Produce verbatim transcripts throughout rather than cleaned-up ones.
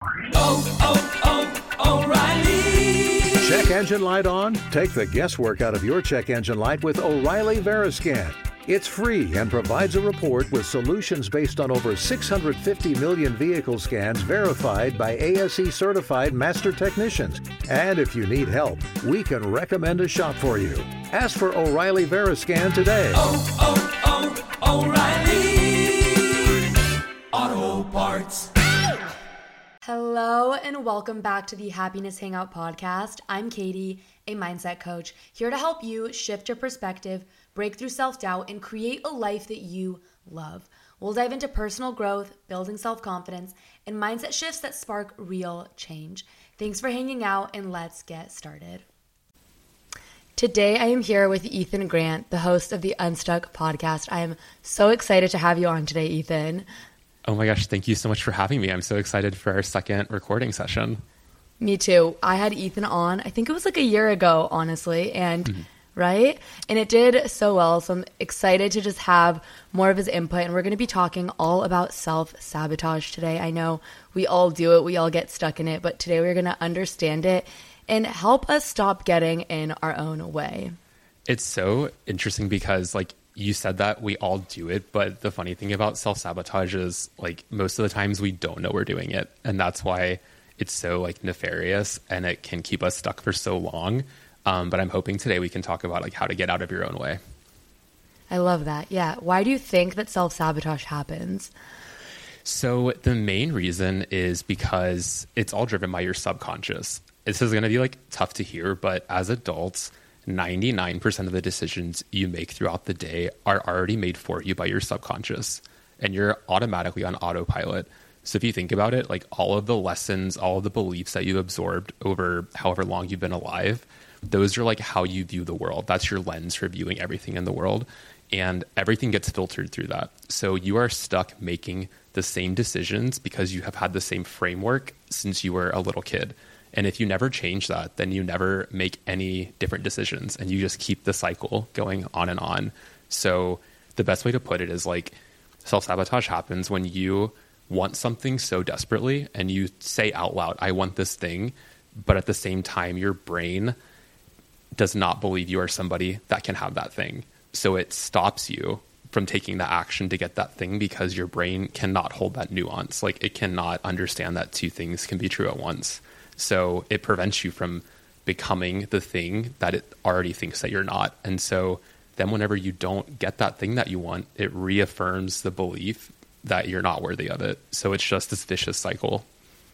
oh, oh, oh, O'Reilly. Check engine light on? Take the guesswork out of your check engine light with O'Reilly Veriscan. It's free and provides a report with solutions based on over six hundred fifty million vehicle scans verified by A S E certified master technicians. And if you need help, we can recommend a shop for you. Ask for O'Reilly Veriscan today. Oh, oh, oh, O'Reilly Auto Parts. Hello and welcome back to the Happiness Hangout podcast. I'm Katie, a mindset coach, here to help you shift your perspective, break through self-doubt, and create a life that you love. We'll dive into personal growth, building self-confidence, and mindset shifts that spark real change. Thanks for hanging out, and let's get started. Today, I am here with Ethan Grant, the host of the Unstuck podcast. I am so excited to have you on today, Ethan. Oh my gosh, thank you so much for having me. I'm so excited for our second recording session. Me too. I had Ethan on, I think it was like a year ago, honestly, and mm-hmm. right? And it did so well, so I'm excited to just have more of his input, and we're going to be talking all about self-sabotage today. I know we all do it, we all get stuck in it, but today we're going to understand it and help us stop getting in our own way. It's so interesting because, like, you said that we all do it, but the funny thing about self-sabotage is, like, most of the times we don't know we're doing it, and that's why it's so, like, nefarious, and it can keep us stuck for so long. Um, but I'm hoping today we can talk about, like, how to get out of your own way. I love that. Yeah. Why do you think that self-sabotage happens? So the main reason is because it's all driven by your subconscious. This is going to be, like, tough to hear, but as adults, ninety-nine percent of the decisions you make throughout the day are already made for you by your subconscious, and you're automatically on autopilot. So if you think about it, like, all of the lessons, all of the beliefs that you absorbed over however long you've been alive, those are like how you view the world. That's your lens for viewing everything in the world, and everything gets filtered through that. So you are stuck making the same decisions because you have had the same framework since you were a little kid. And if you never change that, then you never make any different decisions, and you just keep the cycle going on and on. So the best way to put it is, like, self-sabotage happens when you want something so desperately and you say out loud, I want this thing, but at the same time, your brain does not believe you are somebody that can have that thing. So it stops you from taking the action to get that thing because your brain cannot hold that nuance. Like, it cannot understand that two things can be true at once. So it prevents you from becoming the thing that it already thinks that you're not. And so then whenever you don't get that thing that you want, it reaffirms the belief that you're not worthy of it. So it's just this vicious cycle.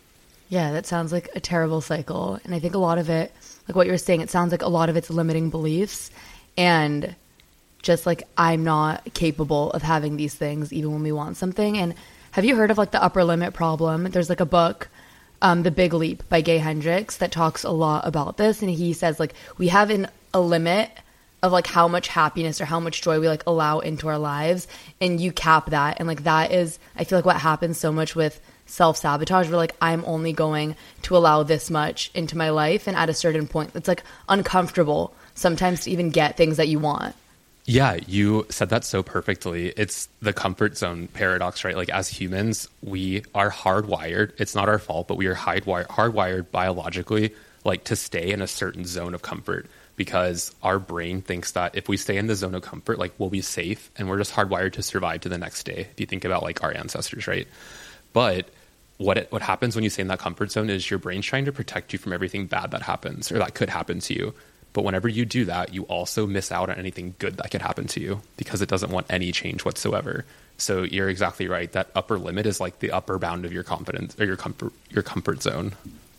Yeah, that sounds like a terrible cycle. And I think a lot of it, like what you were saying, it sounds like a lot of it's limiting beliefs and just like, I'm not capable of having these things even when we want something. And have you heard of, like, the upper limit problem? There's, like, a book, Um, The Big Leap by Gay Hendricks, that talks a lot about this. And he says, like, we have an, a limit of, like, how much happiness or how much joy we, like, allow into our lives. And you cap that. And, like, that is, I feel like, what happens so much with self-sabotage. We're like, I'm only going to allow this much into my life. And at a certain point, it's, like, uncomfortable sometimes to even get things that you want. Yeah, you said that so perfectly. It's the comfort zone paradox, right? Like, as humans, we are hardwired. It's not our fault, but we are hardwired, hardwired biologically, like, to stay in a certain zone of comfort, because our brain thinks that if we stay in the zone of comfort, like, we'll be safe, and we're just hardwired to survive to the next day. If you think about, like, our ancestors, right? But what it, what happens when you stay in that comfort zone is your brain's trying to protect you from everything bad that happens or that could happen to you. But whenever you do that, you also miss out on anything good that could happen to you because it doesn't want any change whatsoever. So you're exactly right. That upper limit is like the upper bound of your confidence or your comfort, your comfort zone.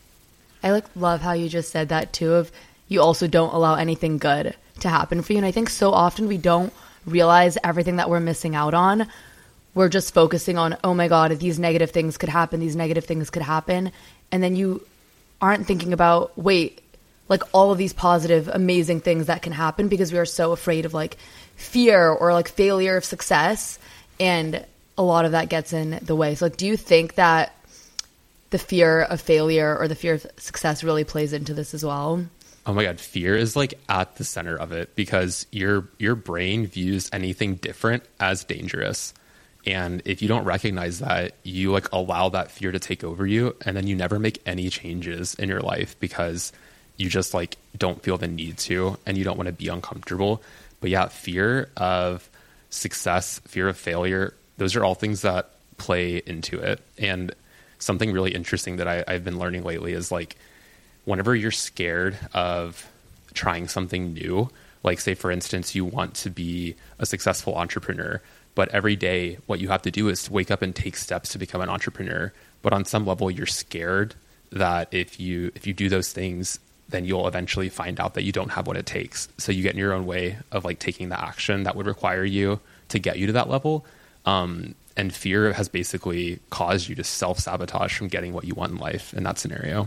I like love how you just said that too, of you also don't allow anything good to happen for you. And I think so often we don't realize everything that we're missing out on. We're just focusing on, oh my God, these negative things could happen, these negative things could happen. And then you aren't thinking about, wait, like all of these positive, amazing things that can happen, because we are so afraid of like fear or like failure of success. And a lot of that gets in the way. So like, do you think that the fear of failure or the fear of success really plays into this as well? Oh my God, fear is like at the center of it, because your your brain views anything different as dangerous. And if you don't recognize that, you like allow that fear to take over you, and then you never make any changes in your life because you just like don't feel the need to, and you don't want to be uncomfortable. But yeah, fear of success, fear of failure, those are all things that play into it. And something really interesting that I, I've been learning lately is like, whenever you're scared of trying something new, like say for instance, you want to be a successful entrepreneur, but every day what you have to do is to wake up and take steps to become an entrepreneur. But on some level, you're scared that if you if you do those things, then you'll eventually find out that you don't have what it takes. So you get in your own way of like taking the action that would require you to get you to that level. Um, and fear has basically caused you to self-sabotage from getting what you want in life in that scenario.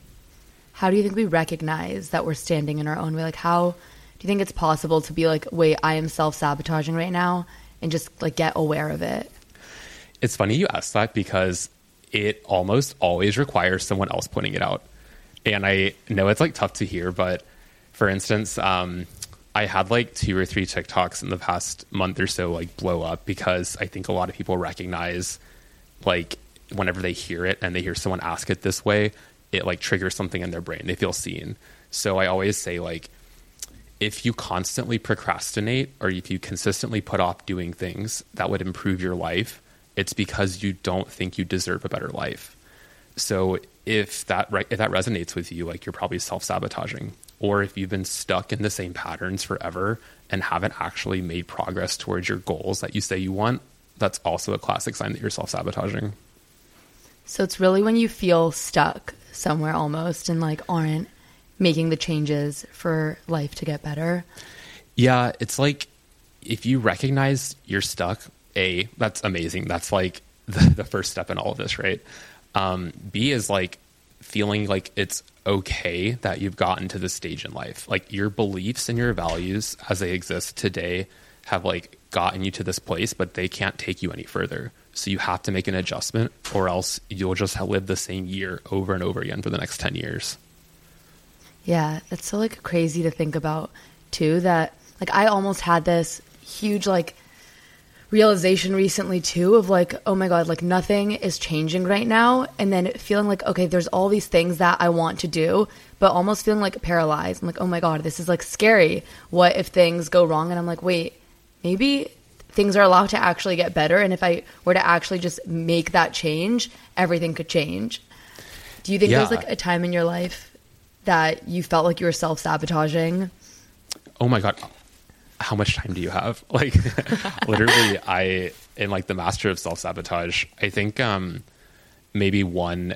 How do you think we recognize that we're standing in our own way? Like, how do you think it's possible to be like, wait, I am self-sabotaging right now, and just like get aware of it? It's funny you ask that because it almost always requires someone else pointing it out. And I know it's like tough to hear, but for instance, um, I had like two or three TikToks in the past month or so like blow up because I think a lot of people recognize like whenever they hear it and they hear someone ask it this way, it like triggers something in their brain. They feel seen. So I always say like, if you constantly procrastinate or if you consistently put off doing things that would improve your life, it's because you don't think you deserve a better life. So if that re- if that resonates with you, like you're probably self-sabotaging. Or if you've been stuck in the same patterns forever and haven't actually made progress towards your goals that you say you want, that's also a classic sign that you're self-sabotaging. So it's really when you feel stuck somewhere almost and like aren't making the changes for life to get better. Yeah, it's like if you recognize you're stuck, A, that's amazing. That's like the, the first step in all of this, right? Um, B is like feeling like it's okay that you've gotten to this stage in life. Like your beliefs and your values as they exist today have like gotten you to this place, but they can't take you any further. So you have to make an adjustment or else you'll just live the same year over and over again for the next ten years. Yeah, it's so like crazy to think about too, that like I almost had this huge like realization recently too of like, oh my God, like nothing is changing right now. And then feeling like, okay, there's all these things that I want to do, but almost feeling like paralyzed. I'm like, oh my God, this is like scary. What if things go wrong? And I'm like, wait, maybe things are allowed to actually get better. And if I were to actually just make that change, everything could change. Do you think yeah. there's like a time in your life that you felt like you were self-sabotaging? Oh my God. How much time do you have? Like literally I, in like the master of self-sabotage, I think um, maybe one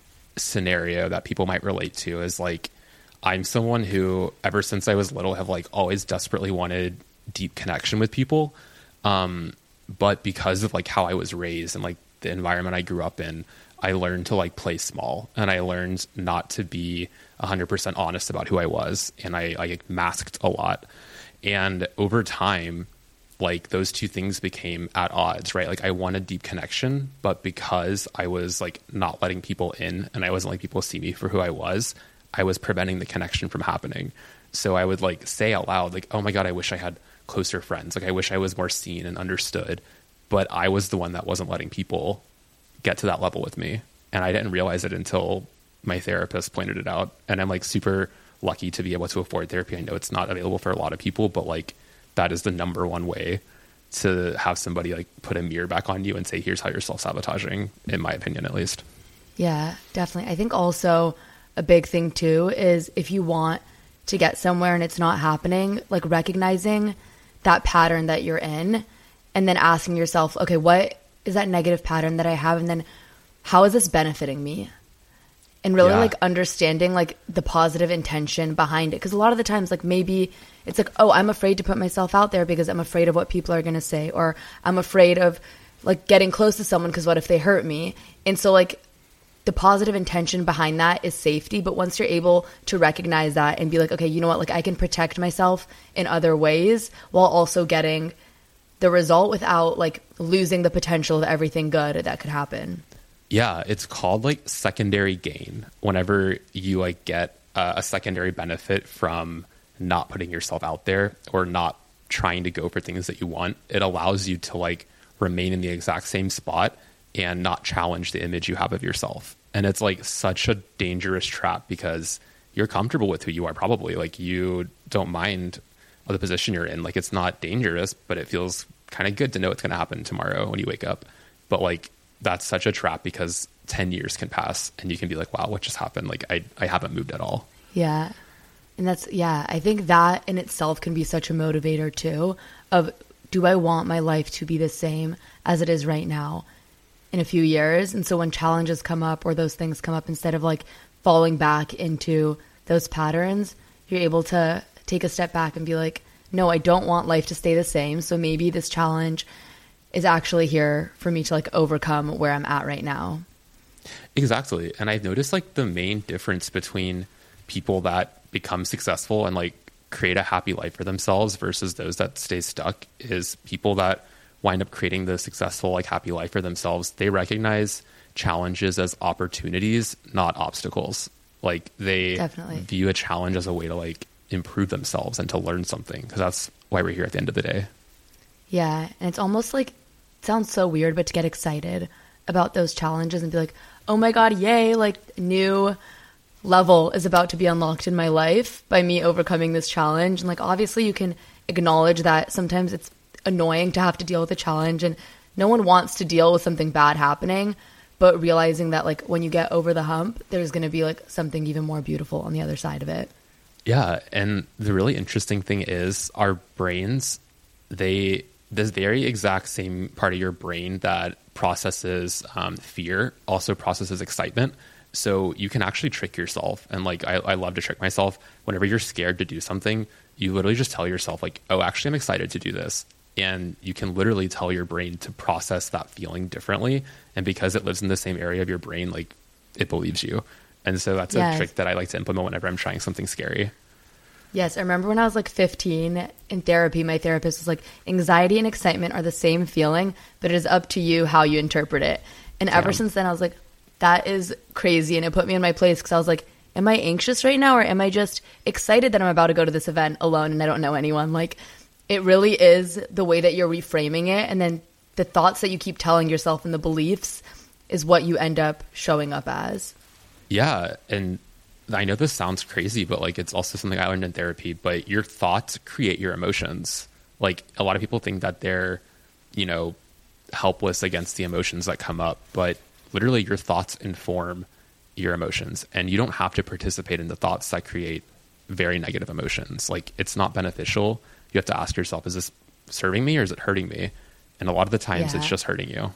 scenario that people might relate to is like, I'm someone who ever since I was little have like always desperately wanted deep connection with people. Um, but because of like how I was raised and like the environment I grew up in, I learned to like play small, and I learned not to be a hundred percent honest about who I was. And I, I masked a lot. And over time, like those two things became at odds, right? Like I wanted deep connection, but because I was like not letting people in and I wasn't letting people see me for who I was, I was preventing the connection from happening. So I would like say out loud, like, oh my God, I wish I had closer friends. Like I wish I was more seen and understood, but I was the one that wasn't letting people get to that level with me. And I didn't realize it until my therapist pointed it out. And I'm like super lucky to be able to afford therapy. I know it's not available for a lot of people, but like that is the number one way to have somebody like put a mirror back on you and say, here's how you're self-sabotaging, in my opinion, at least. Yeah, definitely. I think also a big thing too is if you want to get somewhere and it's not happening, like recognizing that pattern that you're in and then asking yourself, okay, what is that negative pattern that I have? And then how is this benefiting me? And really yeah. like understanding like the positive intention behind it. Because a lot of the times like maybe it's like, oh, I'm afraid to put myself out there because I'm afraid of what people are going to say, or I'm afraid of like getting close to someone because what if they hurt me? And so like the positive intention behind that is safety. But once you're able to recognize that and be like, okay, you know what, like I can protect myself in other ways while also getting the result without like losing the potential of everything good that could happen. Yeah, it's called like secondary gain. Whenever you like get uh, a secondary benefit from not putting yourself out there or not trying to go for things that you want, it allows you to like remain in the exact same spot and not challenge the image you have of yourself. And it's like such a dangerous trap because you're comfortable with who you are, probably. Like, you don't mind the position you're in. Like, it's not dangerous, but it feels kind of good to know it's going to happen tomorrow when you wake up. But like, that's such a trap because ten years can pass and you can be like, wow, what just happened? Like, I, I haven't moved at all. Yeah. And that's, yeah, I think that in itself can be such a motivator too of, do I want my life to be the same as it is right now in a few years? And so when challenges come up or those things come up, instead of like falling back into those patterns, you're able to take a step back and be like, no, I don't want life to stay the same. So maybe this challenge is actually here for me to like overcome where I'm at right now. Exactly. And I've noticed like the main difference between people that become successful and like create a happy life for themselves versus those that stay stuck is people that wind up creating the successful, like happy life for themselves. They recognize challenges as opportunities, not obstacles. Like, they Definitely. view a challenge as a way to like improve themselves and to learn something, because that's why we're here at the end of the day. Yeah. And it's almost like, it sounds so weird, but to get excited about those challenges and be like, oh my God, yay, like new level is about to be unlocked in my life by me overcoming this challenge. And like, obviously you can acknowledge that sometimes it's annoying to have to deal with a challenge and no one wants to deal with something bad happening, but realizing that like when you get over the hump, there's going to be like something even more beautiful on the other side of it. Yeah. And the really interesting thing is our brains, they, this very exact same part of your brain that processes um, fear also processes excitement. So you can actually trick yourself. And like, I, I love to trick myself. Whenever you're scared to do something, you literally just tell yourself like, oh, actually I'm excited to do this. And you can literally tell your brain to process that feeling differently. And because it lives in the same area of your brain, like, it believes you. And so that's Yes. a trick that I like to implement whenever I'm trying something scary. Yes, I remember when I was like fifteen in therapy, my therapist was like, anxiety and excitement are the same feeling, but it is up to you how you interpret it. And ever Damn. since then, I was like, that is crazy. And it put me in my place because I was like, am I anxious right now? Or am I just excited that I'm about to go to this event alone and I don't know anyone? Like, it really is the way that you're reframing it. And then the thoughts that you keep telling yourself and the beliefs is what you end up showing up as. Yeah. And I know this sounds crazy, but like, it's also something I learned in therapy, but your thoughts create your emotions. Like, a lot of people think that they're, you know, helpless against the emotions that come up, but literally your thoughts inform your emotions, and you don't have to participate in the thoughts that create very negative emotions. Like, it's not beneficial. You have to ask yourself, is this serving me or is it hurting me? And a lot of the times Yeah. it's just hurting you.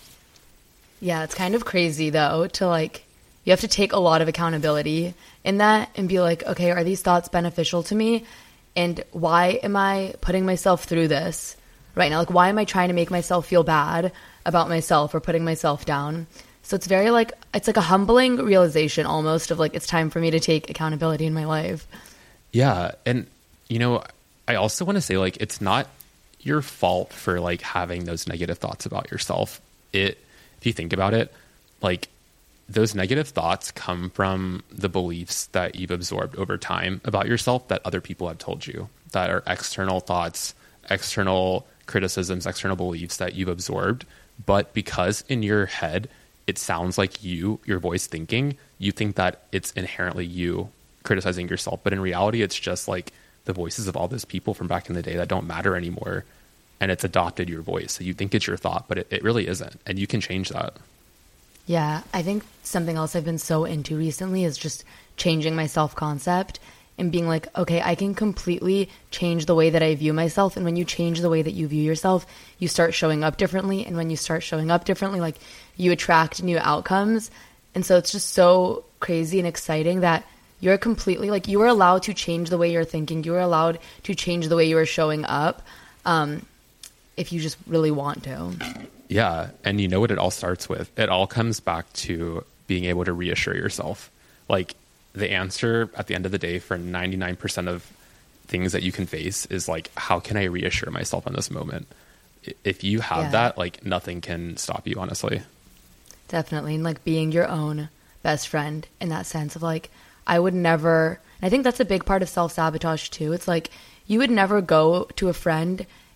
Yeah, it's kind of crazy though to like, you have to take a lot of accountability in that and be like, okay, are these thoughts beneficial to me? And why am I putting myself through this right now? Like, why am I trying to make myself feel bad about myself or putting myself down? So it's very like, it's like a humbling realization almost of like, it's time for me to take accountability in my life. Yeah. And, you know, I also want to say, like, it's not your fault for like having those negative thoughts about yourself. It, if you think about it, like, those negative thoughts come from the beliefs that you've absorbed over time about yourself that other people have told you, that are external thoughts, external criticisms, external beliefs that you've absorbed. But because in your head, it sounds like you, your voice thinking, you think that it's inherently you criticizing yourself. But in reality, it's just like the voices of all those people from back in the day that don't matter anymore. And it's adopted your voice. So you think it's your thought, but it, it really isn't. And you can change that. Yeah, I think something else I've been so into recently is just changing my self-concept and being like, okay, I can completely change the way that I view myself. And when you change the way that you view yourself, you start showing up differently. And when you start showing up differently, like, you attract new outcomes. And so it's just so crazy and exciting that you're completely like, you are allowed to change the way you're thinking. You are allowed to change the way you are showing up um, if you just really want to. Yeah. And you know what it all starts with? It all comes back to being able to reassure yourself. Like, the answer at the end of the day for ninety-nine percent of things that you can face is like, how can I reassure myself in this moment? If you have Yeah. that, like, nothing can stop you, honestly. Definitely. And like being your own best friend in that sense of like, I would never, and I think that's a big part of self-sabotage too. It's like, you would never go to a friend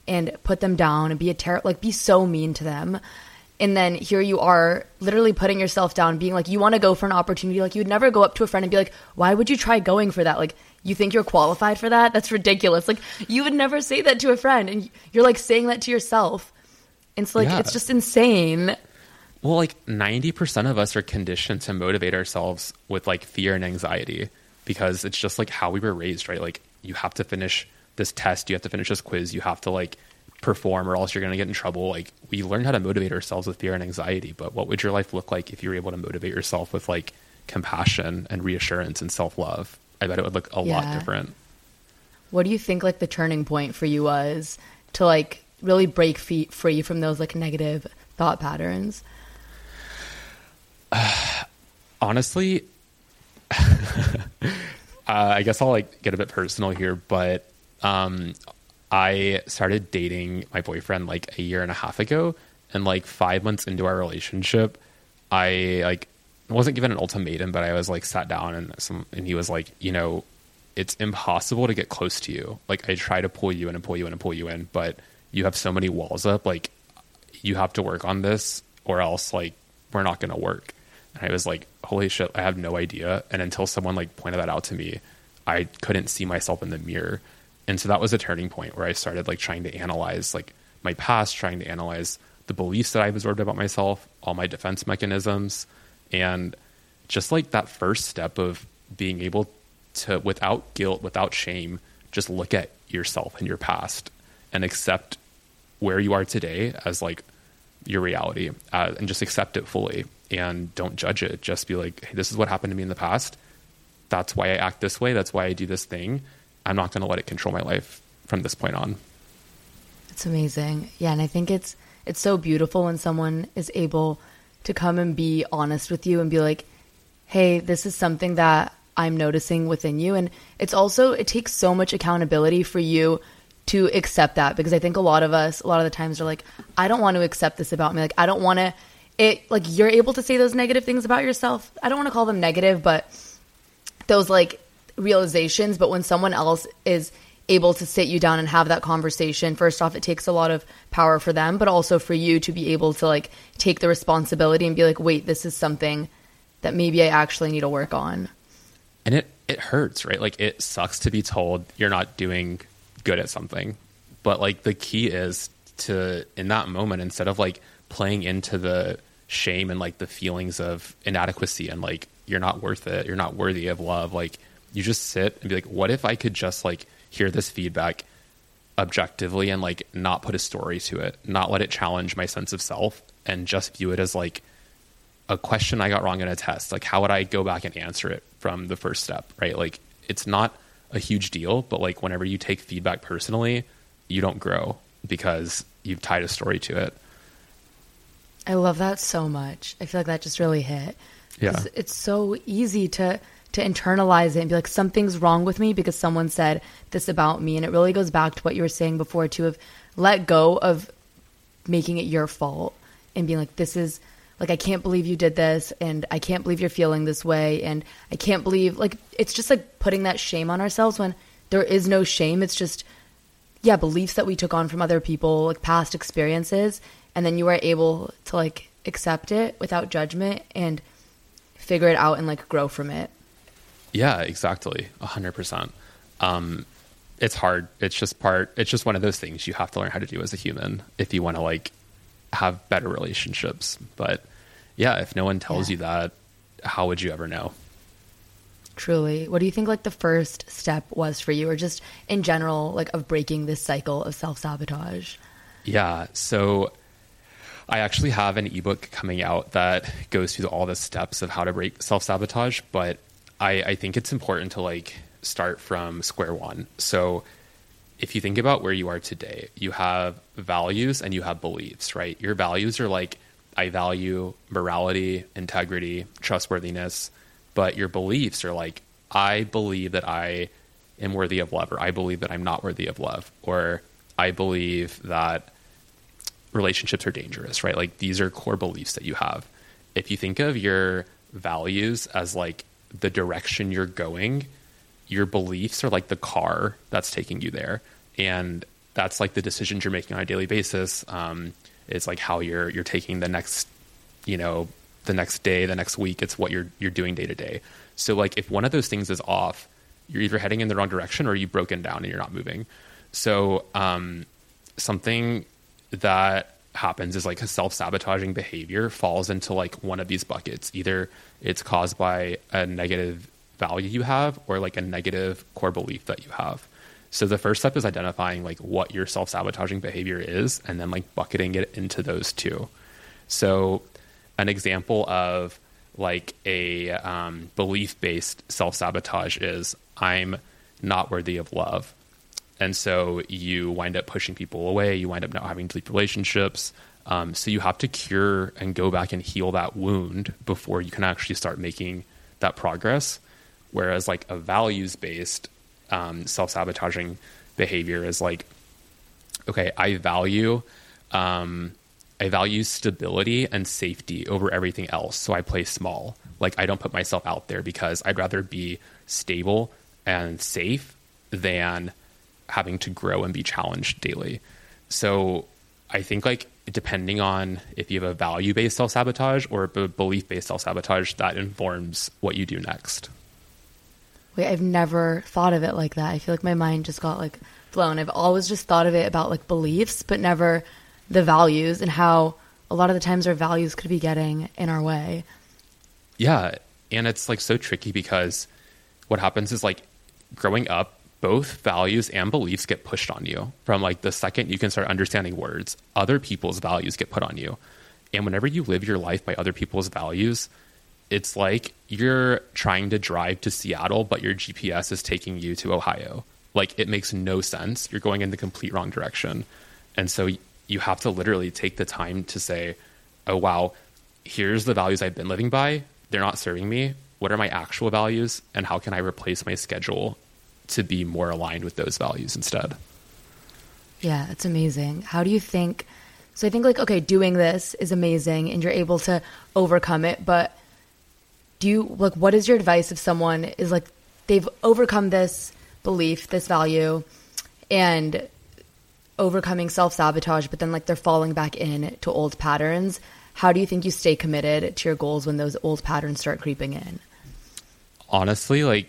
and put them down and be a terror, like be so mean to them. And then here you are literally putting yourself down, being like, you want to go for an opportunity. Like you would never go up to a friend and be like, why would you try going for that? Like, you think you're qualified for that? That's ridiculous. Like you would never say that to a friend, and you're like saying that to yourself. And so like, Yeah. it's just insane. Well, like ninety percent of us are conditioned to motivate ourselves with like fear and anxiety because it's just like how we were raised, right? Like you have to finish this test, you have to finish this quiz, you have to like perform or else you're going to get in trouble. Like we learn how to motivate ourselves with fear and anxiety, but what would your life look like if you were able to motivate yourself with like compassion and reassurance and self-love? I bet it would look a Yeah. lot different. What do you think like the turning point for you was to like really break fe- free from those like negative thought patterns? Honestly, uh, I guess I'll like get a bit personal here, but um, I started dating my boyfriend like a year and a half ago, and like five months into our relationship, I like wasn't given an ultimatum, but I was like sat down and some, and he was like, you know, it's impossible to get close to you. Like I try to pull you in and pull you in and pull you in, but you have so many walls up. Like you have to work on this, or else like we're not going to work. And I was like, holy shit, I have no idea. And until someone like pointed that out to me, I couldn't see myself in the mirror. And so that was a turning point where I started like trying to analyze like my past, trying to analyze the beliefs that I've absorbed about myself, all my defense mechanisms, and just like that first step of being able to, without guilt, without shame, just look at yourself and your past and accept where you are today as like your reality, uh, and just accept it fully and don't judge it. Just be like, hey, this is what happened to me in the past. That's why I act this way. That's why I do this thing. I'm not going to let it control my life from this point on. It's amazing. Yeah. And I think it's, it's so beautiful when someone is able to come and be honest with you and be like, hey, this is something that I'm noticing within you. And it's also, it takes so much accountability for you to accept that, because I think a lot of us, a lot of the times are like, I don't want to accept this about me. Like, I don't want to, it, like you're able to say those negative things about yourself. I don't want to call them negative, but those like realizations. But when someone else is able to sit you down and have that conversation, first off, it takes a lot of power for them, but also for you to be able to like take the responsibility and be like, wait, this is something that maybe I actually need to work on. And it, it hurts, right? Like it sucks to be told you're not doing good at something, but like the key is to, in that moment, instead of like playing into the shame and like the feelings of inadequacy and like you're not worth it, you're not worthy of love, like you just sit and be like, what if I could just like hear this feedback objectively and like not put a story to it, not let it challenge my sense of self, and just view it as like a question I got wrong in a test. Like how would I go back and answer it from the first step, right? Like it's not a huge deal, but like whenever you take feedback personally, you don't grow because you've tied a story to it. I love that so much. I feel like that just really hit. Yeah. 'Cause it's so easy to to internalize it and be like, something's wrong with me because someone said this about me. And it really goes back to what you were saying before, to have let go of making it your fault and being like, this is like, I can't believe you did this, and I can't believe you're feeling this way, and I can't believe, like, it's just like putting that shame on ourselves when there is no shame. It's just, yeah, beliefs that we took on from other people, like past experiences, and then you are able to like accept it without judgment and figure it out and like grow from it. Yeah, exactly. A hundred percent. Um, it's hard. It's just part, it's just one of those things you have to learn how to do as a human if you want to like have better relationships. But yeah, if no one tells Yeah. you that, how would you ever know? Truly. What do you think like the first step was for you, or just in general, like of breaking this cycle of self-sabotage? Yeah. So I actually have an ebook coming out that goes through all the steps of how to break self-sabotage, but I, I think it's important to like start from square one. So if you think about where you are today, you have values and you have beliefs, right? Your values are like, I value morality, integrity, trustworthiness, but your beliefs are like, I believe that I am worthy of love, or I believe that I'm not worthy of love, or I believe that relationships are dangerous, right? Like these are core beliefs that you have. If you think of your values as like the direction you're going, your beliefs are like the car that's taking you there. And that's like the decisions you're making on a daily basis. Um, it's like how you're you're taking the next, you know, the next day, the next week. It's what you're you're doing day to day. So like if one of those things is off, you're either heading in the wrong direction or you've broken down and you're not moving. So um, something that happens is like a self-sabotaging behavior falls into like one of these buckets. Either it's caused by a negative value you have or like a negative core belief that you have. So the first step is identifying like what your self-sabotaging behavior is and then like bucketing it into those two. So an example of like a um, belief-based self-sabotage is I'm not worthy of love. And so you wind up pushing people away. You wind up not having deep relationships. Um, so you have to cure and go back and heal that wound before you can actually start making that progress. Whereas like a values-based um, self-sabotaging behavior is like, okay, I value, um, I value stability and safety over everything else. So I play small. Like I don't put myself out there because I'd rather be stable and safe than having to grow and be challenged daily. So I think like depending on if you have a value-based self-sabotage or a belief-based self-sabotage, that informs what you do next. Wait, I've never thought of it like that. I feel like my mind just got like blown. I've always just thought of it about like beliefs, but never the values and how a lot of the times our values could be getting in our way. Yeah. And it's like so tricky because what happens is like growing up, both values and beliefs get pushed on you from like the second you can start understanding words. Other people's values get put on you. And whenever you live your life by other people's values, it's like you're trying to drive to Seattle, but your G P S is taking you to Ohio. Like it makes no sense. You're going in the complete wrong direction. And so you have to literally take the time to say, oh, wow, here's the values I've been living by. They're not serving me. What are my actual values? And how can I replace my schedule to be more aligned with those values instead? Yeah, that's amazing. How do you think, so I think like, okay, doing this is amazing and you're able to overcome it, but do you, like, what is your advice if someone is like, they've overcome this belief, this value, and overcoming self-sabotage, but then like they're falling back in to old patterns? How do you think you stay committed to your goals when those old patterns start creeping in? Honestly, like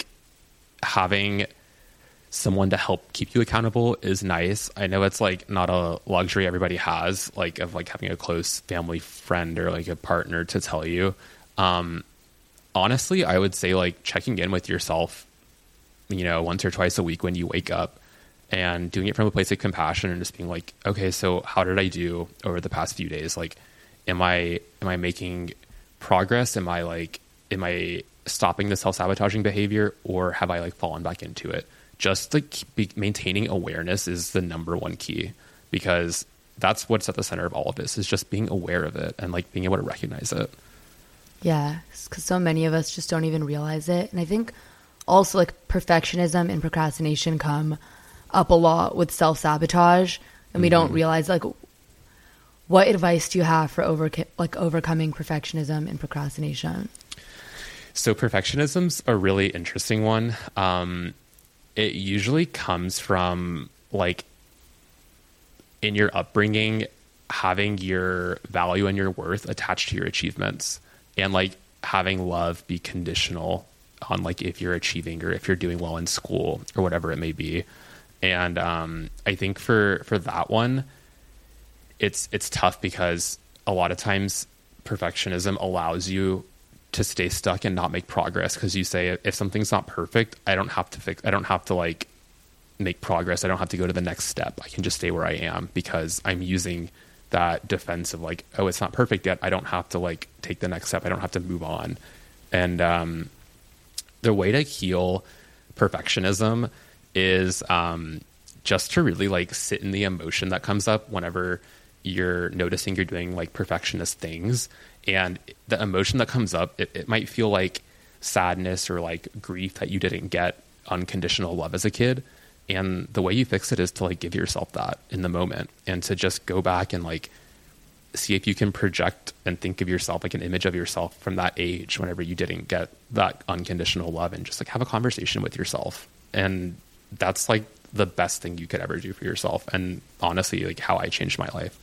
having someone to help keep you accountable is nice. I know it's like not a luxury everybody has, like of like having a close family friend or like a partner to tell you. Um, honestly, I would say like checking in with yourself, you know, once or twice a week when you wake up and doing it from a place of compassion and just being like, okay, so how did I do over the past few days? Like, am I, am I making progress? Am I like, am I stopping the self-sabotaging behavior or have I like fallen back into it? Just like be, maintaining awareness is the number one key, because that's what's at the center of all of this, is just being aware of it and like being able to recognize it. Yeah, because so many of us just don't even realize it. And I think also like perfectionism and procrastination come up a lot with self-sabotage, and mm-hmm. we don't realize like, what advice do you have for over like overcoming perfectionism and procrastination? So perfectionism's a really interesting one. Um, it usually comes from like in your upbringing, having your value and your worth attached to your achievements, and like having love be conditional on like if you're achieving or if you're doing well in school or whatever it may be. And um, I think for, for that one, it's, it's tough because a lot of times perfectionism allows you to stay stuck and not make progress. Because you say, if something's not perfect, I don't have to fix, I don't have to like make progress. I don't have to go to the next step. I can just stay where I am because I'm using that defense of like, oh, it's not perfect yet. I don't have to like take the next step. I don't have to move on. And um, the way to heal perfectionism is um, just to really like sit in the emotion that comes up whenever you're noticing you're doing like perfectionist things. And the emotion that comes up, it, it might feel like sadness or like grief that you didn't get unconditional love as a kid. And the way you fix it is to like give yourself that in the moment, and to just go back and like see if you can project and think of yourself like an image of yourself from that age whenever you didn't get that unconditional love, and just like have a conversation with yourself. And that's like the best thing you could ever do for yourself. And honestly, like how I changed my life.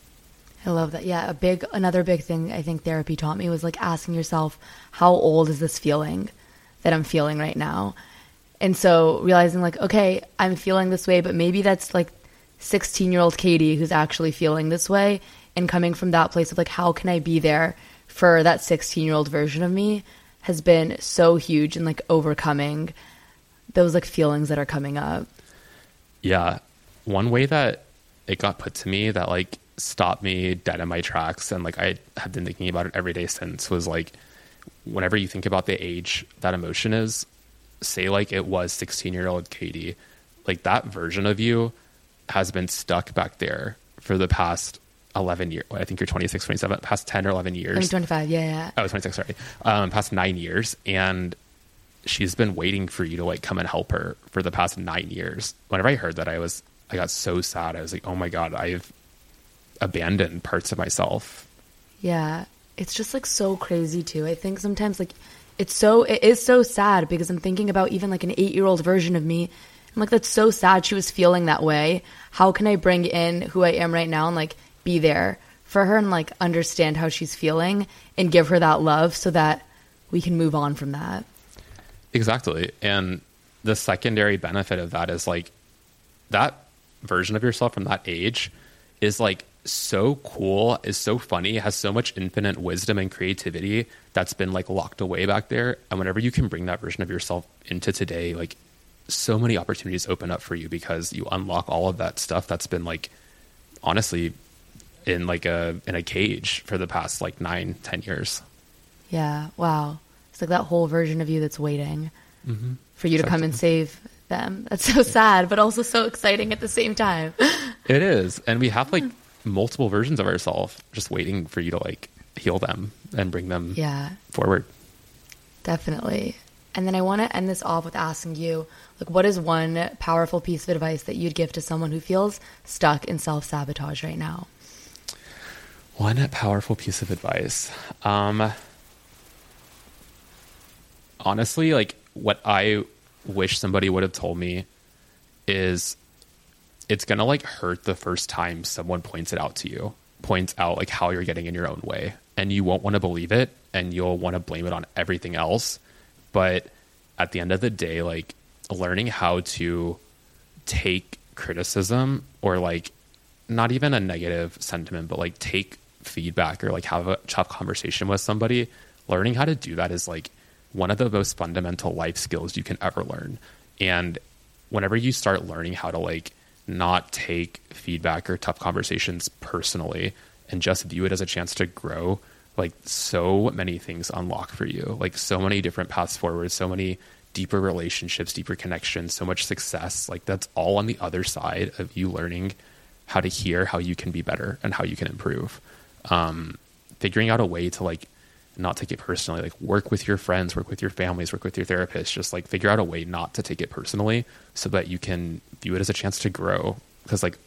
I love that. Yeah. A big, another big thing I think therapy taught me was like asking yourself, how old is this feeling that I'm feeling right now? And so realizing like, okay, I'm feeling this way, but maybe that's like sixteen year old Katie who's actually feeling this way, and coming from that place of like, how can I be there for that sixteen year old version of me has been so huge in like overcoming those like feelings that are coming up. Yeah. One way that it got put to me that like stopped me dead in my tracks, and like I have been thinking about it every day since, was like, whenever you think about the age that emotion is, say like it was sixteen year old Katie, like that version of you has been stuck back there for the past eleven years. I think you're twenty-six, twenty-seven, past ten or eleven years. I'm twenty-five. Yeah. Yeah. Oh, twenty-six. Sorry. Um, past nine years. And she's been waiting for you to like come and help her for the past nine years. Whenever I heard that, I was, I got so sad. I was like, oh my God, I've abandoned parts of myself. Yeah. It's just like so crazy too. I think sometimes like it's so, it is so sad because I'm thinking about even like an eight year old version of me. I'm like, that's so sad she was feeling that way. How can I bring in who I am right now and like be there for her and like understand how she's feeling and give her that love so that we can move on from that. Exactly. And the secondary benefit of that is like that version of yourself from that age is like so cool, is so funny, has so much infinite wisdom and creativity that's been like locked away back there. And whenever you can bring that version of yourself into today, like so many opportunities open up for you because you unlock all of that stuff that's been like honestly in like a in a cage for the past like nine, ten years. Yeah. Wow. It's like that whole version of you that's waiting mm-hmm. for you to come and save them. That's so sad, but also so exciting at the same time. It is. And we have like multiple versions of ourselves just waiting for you to like heal them and bring them yeah. forward. Definitely. And then I want to end this off with asking you, like, what is one powerful piece of advice that you'd give to someone who feels stuck in self-sabotage right now? One powerful piece of advice. Um, honestly, like what I wish somebody would have told me is it's going to like hurt the first time someone points it out to you, points out like how you're getting in your own way, and you won't want to believe it and you'll want to blame it on everything else. But at the end of the day, like learning how to take criticism or like not even a negative sentiment, but like take feedback or like have a tough conversation with somebody, learning how to do that is like one of the most fundamental life skills you can ever learn. And whenever you start learning how to like not take feedback or tough conversations personally and just view it as a chance to grow, like so many things unlock for you, like so many different paths forward, so many deeper relationships, deeper connections, so much success. Like that's all on the other side of you learning how to hear how you can be better and how you can improve. Um, figuring out a way to like not take it personally, like work with your friends, work with your families, work with your therapist, just like figure out a way not to take it personally so that you can view it as a chance to grow, because like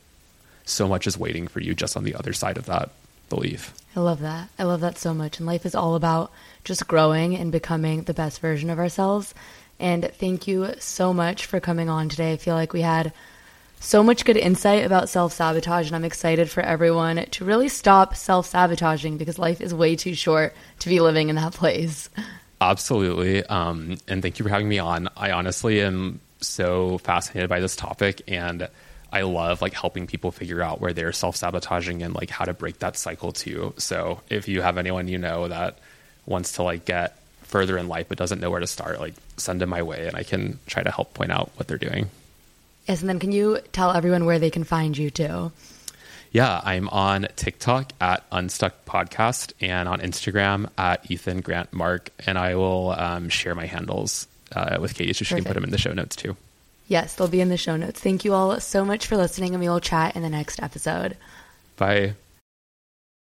so much is waiting for you just on the other side of that belief. I love that. I love that so much. And life is all about just growing and becoming the best version of ourselves. And thank you so much for coming on today. I feel like we had so much good insight about self-sabotage, and I'm excited for everyone to really stop self-sabotaging because life is way too short to be living in that place. Absolutely. Um, and thank you for having me on. I honestly am so fascinated by this topic, and I love like helping people figure out where they're self-sabotaging and like how to break that cycle too. So if you have anyone you know that wants to like get further in life but doesn't know where to start, like send them my way and I can try to help point out what they're doing. Yes, and then can you tell everyone where they can find you too? Yeah, I'm on TikTok at Unstuck Podcast and on Instagram at Ethan Grant Mark, and I will um, share my handles uh, with Katie so she Perfect. can put them in the show notes too. Yes, they'll be in the show notes. Thank you all so much for listening, and we will chat in the next episode. Bye.